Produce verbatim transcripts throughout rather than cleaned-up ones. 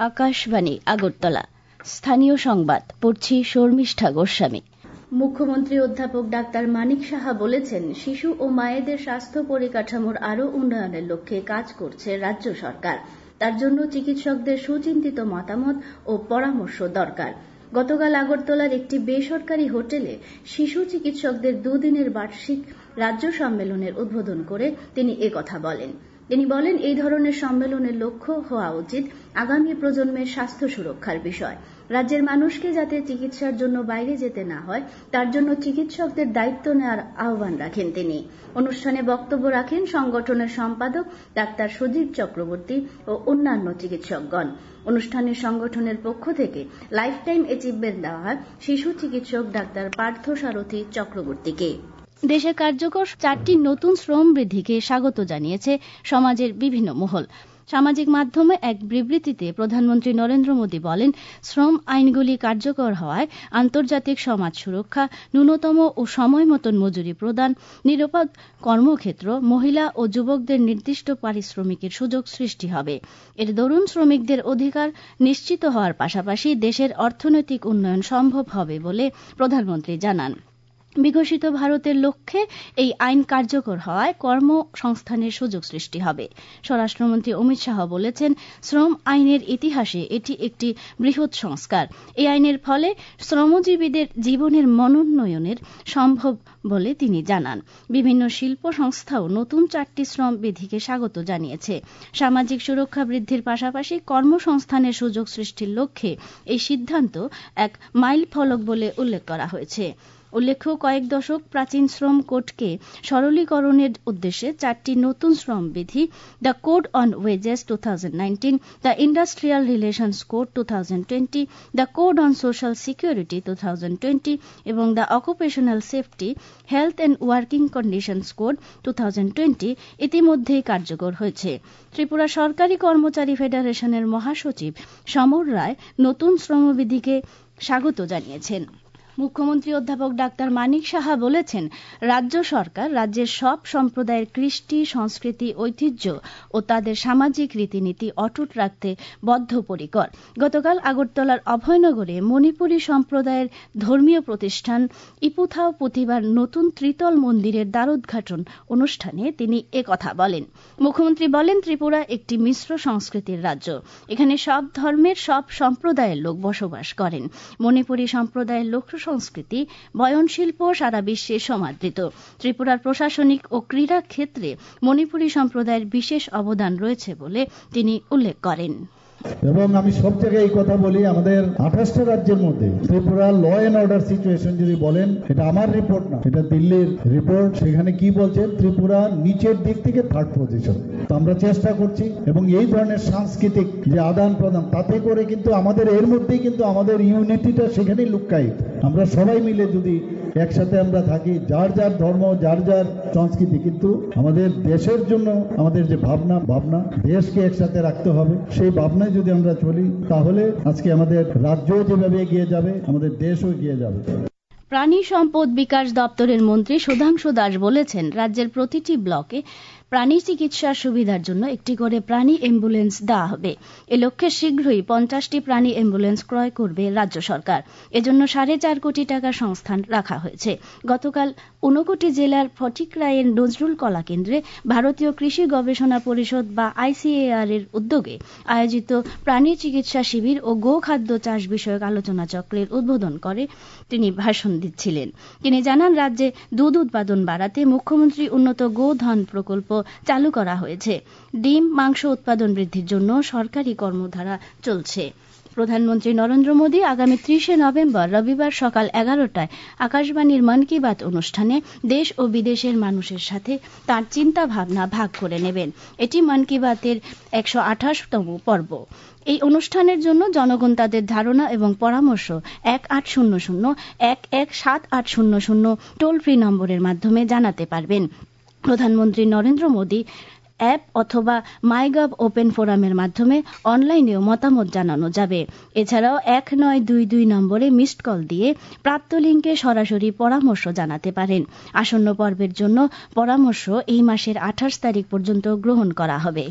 আকাশবাণী আগরতলা স্থানীয় সংবাদ পড়ছি শর্মিষ্ঠা গোস্বামী। মুখ্যমন্ত্রী অধ্যাপক ডাক্তার মানিক সাহা বলেছেন, শিশু ও মায়েদের স্বাস্থ্য পরিকাঠামোর আরও উন্নয়নের লক্ষ্যে কাজ করছে রাজ্য সরকার। তার জন্য চিকিৎসকদের সুচিন্তিত মতামত ও পরামর্শ দরকার। গতকাল আগরতলার একটি বেসরকারি হোটেলে শিশু চিকিৎসকদের দুদিনের বার্ষিক রাজ্য সম্মেলনের উদ্বোধন করে তিনি একথা বলেন। তিনি বলেন, এই ধরনের সম্মেলনের লক্ষ্য হওয়া উচিত আগামী প্রজন্মের স্বাস্থ্য সুরক্ষার বিষয়। রাজ্যের মানুষকে যাতে চিকিৎসার জন্য বাইরে যেতে না হয়, তার জন্য চিকিৎসকদের দায়িত্ব নেওয়ার আহ্বান রাখেন তিনি। অনুষ্ঠানে বক্তব্য রাখেন সংগঠনের সম্পাদক ডাক্তার সজীব চক্রবর্তী ও অন্যান্য চিকিৎসকগণ। অনুষ্ঠানে সংগঠনের পক্ষ থেকে লাইফ টাইম অ্যাচিভমেন্ট দেওয়া হয় শিশু চিকিৎসক ডাক্তার পার্থ সারথী চক্রবর্তীকে। দেশে কার্যকর চারটি নতুন শ্রম বৃদ্ধিকে স্বাগত জানিয়েছে সমাজের বিভিন্ন মহল। সামাজিক মাধ্যমে এক বিবৃতিতে প্রধানমন্ত্রী নরেন্দ্র মোদী বলেন, শ্রম আইনগুলি কার্যকর হওয়ায় আন্তর্জাতিক সমাজ সুরক্ষা, ন্যূনতম ও সময় মতন মজুরি প্রদান, নিরাপদ কর্মক্ষেত্র, মহিলা ও যুবকদের নির্দিষ্ট পারিশ্রমিকের সুযোগ সৃষ্টি হবে। এর দরুন শ্রমিকদের অধিকার নিশ্চিত হওয়ার পাশাপাশি দেশের অর্থনৈতিক উন্নয়ন সম্ভব হবে বলে প্রধানমন্ত্রী জানান। বিকশিত ভারতের লক্ষ্যে এই আইন কার্যকর হওয়ায় কর্মসংস্থানের সুযোগ সৃষ্টি হবে। স্বরাষ্ট্রমন্ত্রী অমিত শাহ বলেছেন, শ্রম আইনের ইতিহাসে এটি একটি বৃহৎ সংস্কার। এই আইনের ফলে শ্রমজীবীদের জীবনের মনোন্নয়নের সম্ভব বলে তিনি জানান। বিভিন্ন শিল্প সংস্থাও নতুন চারটি শ্রম বিধিকে স্বাগত জানিয়েছে। সামাজিক সুরক্ষা বৃদ্ধির পাশাপাশি কর্মসংস্থানের সুযোগ সৃষ্টির লক্ষ্যে এই সিদ্ধান্ত এক মাইল ফলক বলে উল্লেখ করা হয়েছে। উল্লেখ্য, কয়েক দশক প্রাচীন শ্রম কোডকে সরলীকরণের উদ্দেশ্যে চারটি নতুন শ্রম বিধি, the code on wages two thousand nineteen, the industrial relations code two thousand twenty, the code on social security two thousand twenty এবং the occupational safety, health and working conditions code two thousand twenty ইতিমধ্যেই কার্যকর হয়েছে। ত্রিপুরা সরকারি কর্মচারী ফেডারেশনের মহাসচিব সমর রায় নতুন শ্রমবিধিকে স্বাগত জানিয়েছেন। মুখ্যমন্ত্রী অধ্যাপক ডাক্তার মানিক সাহা বলেছেন, রাজ্য সরকার রাজ্যের সব সম্প্রদায়ের কৃষ্টি, সংস্কৃতি, ঐতিহ্য ও তাদের সামাজিক রীতিনীতি অটুট রাখতে বদ্ধপরিকর। গতকাল আগরতলার অভয়নগরে মণিপুরী সম্প্রদায়ের ধর্মীয় প্রতিষ্ঠান ইপুথাও প্রতিবার নতুন ত্রিতল মন্দিরের দ্বারোদ্ঘাটন অনুষ্ঠানে তিনি একথা বলেন। মুখ্যমন্ত্রী বলেন, ত্রিপুরা একটি মিশ্র সংস্কৃতির রাজ্য। এখানে সব ধর্মের, সব সম্প্রদায়ের লোক বসবাস করেন। মণিপুরী সম্প্রদায়ের লোক সংস্কৃতি, বয়নশিল্প সারা বিশ্বে সমাদৃত। ত্রিপুরার প্রশাসনিক ও ক্রীড়া ক্ষেত্রে মণিপুরী সম্প্রদায়ের বিশেষ অবদান রয়েছে বলে তিনি উল্লেখ করেন। এবং আমি সব জায়গায় এই কথা বলি, আমাদের আঠাশটা রাজ্যের মধ্যে Tripura law and order situation যদি বলেন, এটা আমার রিপোর্ট না, এটা দিল্লির রিপোর্ট। সেখানে কি বলছে, ত্রিপুরা নিচের দিক থেকে থার্ড পজিশন। তো আমরা চেষ্টা করছি এবং এই ধরনের সাংস্কৃতিক যে আদান প্রদান, তাতে করে কিন্তু আমাদের এর মধ্যেই কিন্তু আমাদের ইউনিটিটা সেখানেই লুকায়িত। আমরা সবাই মিলে যদি একসাথে আমরা থাকি, যার যার ধর্ম, যার যার সংস্কৃতি, কিন্তু আমাদের দেশের জন্য আমাদের যে ভাবনা ভাবনা দেশকে একসাথে রাখতে হবে, সেই ভাবনায় যদি আমরা চলি, তাহলে আজকে আমাদের রাজ্য যেভাবে এগিয়ে যাবে, আমাদের দেশও এগিয়ে যাবে। প্রাণী সম্পদ বিকাশ দপ্তরের মন্ত্রী সুধাংশু দাস বলেছেন, রাজ্যের প্রতিটি ব্লকে প্রাণী চিকিৎসার সুবিধার জন্য একটি করে প্রাণী অ্যাম্বুলেন্স দেওয়া হবে। এ লক্ষ্যে শীঘ্রই পঞ্চাশটি প্রাণী অ্যাম্বুলেন্স ক্রয় করবে রাজ্য সরকার। এজন্য সাড়ে চার কোটি টাকা সংস্থান রাখা হয়েছে। গতকাল ঊনকোটি জেলার ফটিকরায়ের নজরুল কলা কেন্দ্রে ভারতীয় কৃষি গবেষণা পরিষদ বা আইসিএআর এর উদ্যোগে আয়োজিত প্রাণী চিকিৎসা শিবির ও গো খাদ্য চাষ বিষয়ক আলোচনা চক্রের উদ্বোধন করে তিনি ভাষণ দিচ্ছিলেন। তিনি জানান, রাজ্যে দুধ উৎপাদন বাড়াতে মুখ্যমন্ত্রী উন্নত গোধন প্রকল্প চালু করা হয়েছে। ডিম, মাংস উৎপাদন বৃদ্ধির জন্য সরকারি কর্মধারা চলছে। প্রধানমন্ত্রী নরেন্দ্র মোদী আগামী ত্রিশে নভেম্বর রবিবার সকাল এগারোটায় আকাশবাণীর মন কি বাত অনুষ্ঠানে দেশ ও বিদেশের মানুষের সাথে তাঁর চিন্তা ভাবনা ভাগ করে নেবেন। এটি মন কি বাতের একশো আঠাশতম পর্ব। এই অনুষ্ঠানের জন্য জনগণ তাদের ধারণা এবং পরামর্শ এক আট শূন্য শূন্য এক এক সাত আট শূন্য শূন্য টোল ফ্রি নম্বরের মাধ্যমে জানাতে পারবেন। প্রধানমন্ত্রী নরেন্দ্র মোদী অ্যাপ অথবা মাইগভ ওপেন ফোরামের মাধ্যমে অনলাইনেও মতামত জানানো যাবে। এছাড়াও এক নয় দুই দুই নম্বরে মিসড কল দিয়ে প্রাপ্ত লিঙ্কে সরাসরি পরামর্শ জানাতে পারেন। আসন্ন পর্বের জন্য পরামর্শ এই মাসের আঠাশ তারিখ পর্যন্ত গ্রহণ করা হবে।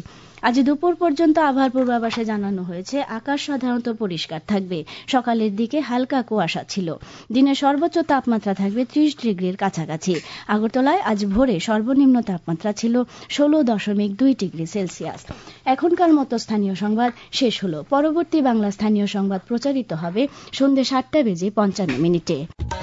আজ দুপুর পর্যন্ত আবহাওয়ার পূর্বাভাসে জানানো হয়েছে আকাশ সাধারণত পরিষ্কার থাকবে। সকালের দিকে হালকা কুয়াশা ছিল। দিনের সর্বোচ্চ তাপমাত্রা থাকবে ত্রিশ ডিগ্রির কাছাকাছি। আগরতলায় আজ ভোরে সর্বনিম্ন তাপমাত্রা ছিল ষোলো দশমিক দুই ডিগ্রি সেলসিয়াস। এখনকার মতো স্থানীয় সংবাদ শেষ হলো। পরবর্তী বাংলা স্থানীয় সংবাদ প্রচারিত হবে সন্ধ্যে সাতটা বেজে পঞ্চান্ন মিনিটে।